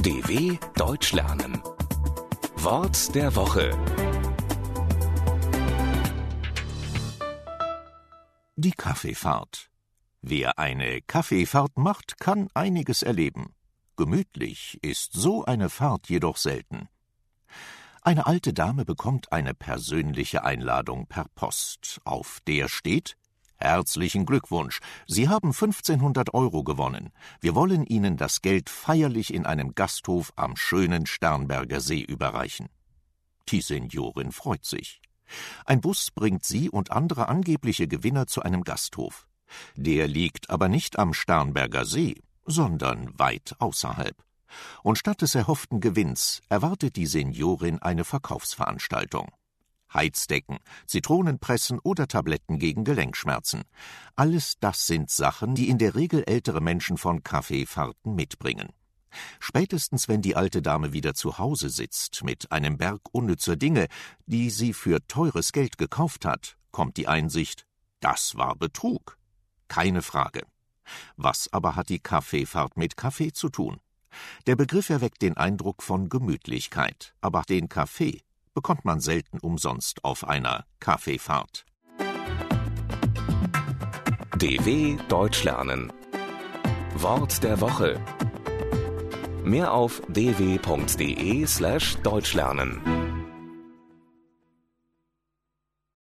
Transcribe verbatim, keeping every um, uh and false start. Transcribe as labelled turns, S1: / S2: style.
S1: D W Deutsch lernen. Wort der Woche.
S2: Die Kaffeefahrt. Wer eine Kaffeefahrt macht, kann einiges erleben. Gemütlich ist so eine Fahrt jedoch selten. Eine alte Dame bekommt eine persönliche Einladung per Post, auf der steht: »Herzlichen Glückwunsch, Sie haben fünfzehnhundert Euro gewonnen. Wir wollen Ihnen das Geld feierlich in einem Gasthof am schönen Starnberger See überreichen.« Die Seniorin freut sich. Ein Bus bringt sie und andere angebliche Gewinner zu einem Gasthof. Der liegt aber nicht am Starnberger See, sondern weit außerhalb. Und statt des erhofften Gewinns erwartet die Seniorin eine Verkaufsveranstaltung. Heizdecken, Zitronenpressen oder Tabletten gegen Gelenkschmerzen. Alles das sind Sachen, die in der Regel ältere Menschen von Kaffeefahrten mitbringen. Spätestens wenn die alte Dame wieder zu Hause sitzt, mit einem Berg unnützer Dinge, die sie für teures Geld gekauft hat, kommt die Einsicht: Das war Betrug. Keine Frage. Was aber hat die Kaffeefahrt mit Kaffee zu tun? Der Begriff erweckt den Eindruck von Gemütlichkeit, aber den Kaffee bekommt man selten umsonst auf einer Kaffeefahrt.
S1: D W Deutsch lernen. Wort der Woche. Mehr auf d w punkt d e slash deutsch lernen.